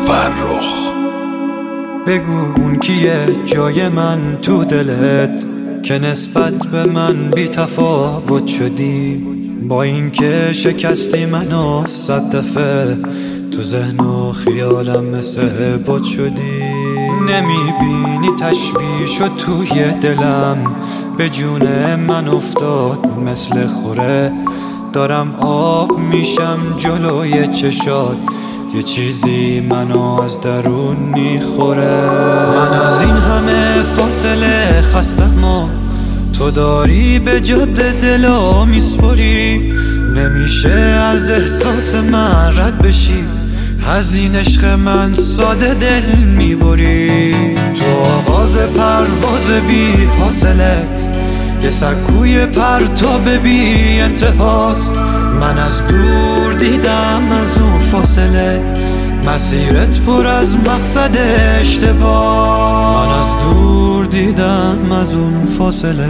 فرخ. بگو اون کیه جای من تو دلت که نسبت به من بی تفاوت شدی، با این که شکستی منو 100 دفعه تو ذهن و خیالم مثل بت شدی. نمیبینی تشویش و توی دلم به جون من افتاد مثل خوره، دارم آب میشم جلوی چشات، یه چیزی منو از درون میخوره. من از این همه فاصله خستم و تو داری به جاده دلا میسپری، نمیشه از احساس من رد بشی، از این عشق من ساده دل میبری. تو آغاز پرواز بی حاصلت یه سکوی پرتاب بی انتهاست، من از دور دیدم از اون فاصله مسیرت پر از مقصد اشتباه، من از دور دیدم از اون فاصله.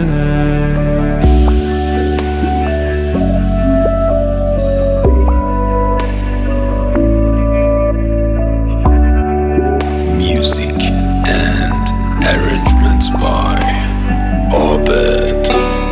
Music and arrangements by Abed.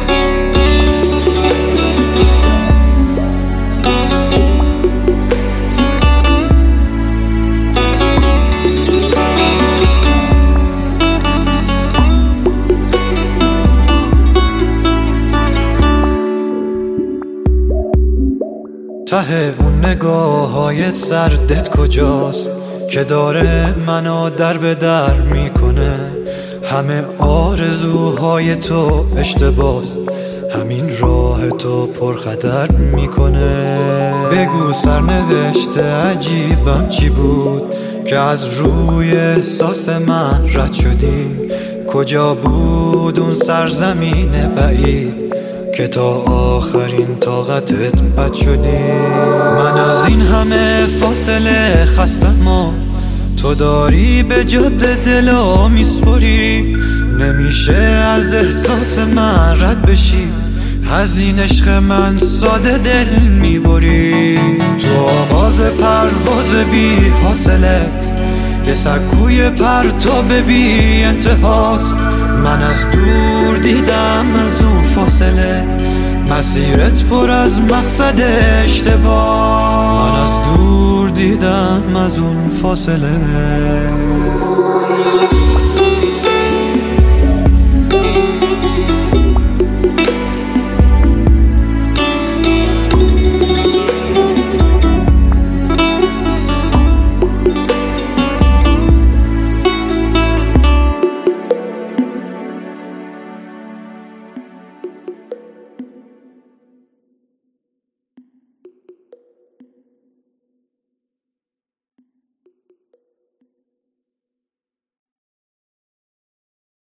ته اون نگاه های سردت کجاست که داره منو در به در میکنه؟ همه آرزوهای تو اشتباست، همین راه تو پرخطر میکنه. بگو سرنوشت عجیبم چی بود که از روی احساس من رد شدی؟ کجا بود اون سرزمین بعید که تا آخرین طاقتت بد شدی؟ من از این همه فاصله خستم و تو داری به جاده دلا میسپری، نمیشه از احساس من رد بشی، از این عشق من ساده دل میبری. تو آغاز پرواز بی حاصلت یه سکوی پرتاب بی انتهاست، من از دور دیدم از اون فاصله مسیرت پر از مقصد اشتباه، من از دور دیدم از اون فاصله.